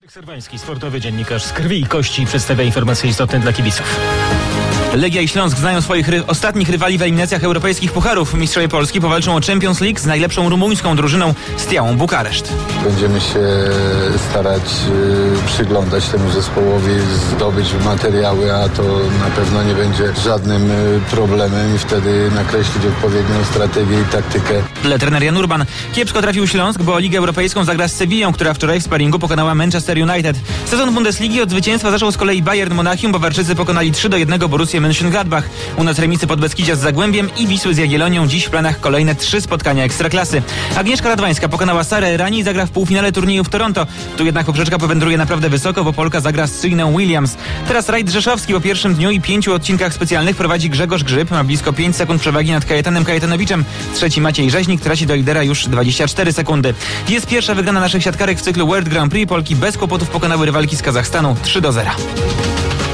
Serwański, sportowy dziennikarz z krwi i kości, przedstawia informacje istotne dla kibiców. Legia i Śląsk znają swoich ostatnich rywali w eliminacjach europejskich pucharów. Mistrzowie Polski powalczą o Champions League z najlepszą rumuńską drużyną Steaua Bukareszt. Będziemy się starać przyglądać temu zespołowi, zdobyć materiały, a to na pewno nie będzie żadnym problemem i wtedy nakreślić odpowiednią strategię i taktykę. Trener Jan Urban kiepsko trafił Śląsk, bo Ligę Europejską zagra z Sewillą, która wczoraj w sparingu pokonała Manchester United. Sezon Bundesligi od zwycięstwa zaczął z kolei Bayern Monachium. Bawarczycy pokonali 3-1 Borussię Mönchengladbach. U nas remisy Podbeskidzia z Zagłębiem i Wisły z Jagiellonią. Dziś w planach kolejne 3 spotkania Ekstraklasy. Agnieszka Radwańska pokonała Sarę Errani i zagra w półfinale turnieju w Toronto. Tu jednak poprzeczka powędruje naprawdę wysoko, bo Polka zagra z Sereną Williams. Teraz rajd rzeszowski po pierwszym dniu i 5 odcinkach specjalnych prowadzi Grzegorz Grzyb. Ma blisko 5 sekund przewagi nad Kajetanem Kajetanowiczem. Trzeci Maciej Rzeźnik traci do lidera już 24 sekundy. Jest pierwsza wygrana naszych siatkarek w cyklu World Grand Prix. Polki bez kłopotów pokonały rywalki z Kazachstanu 3-0.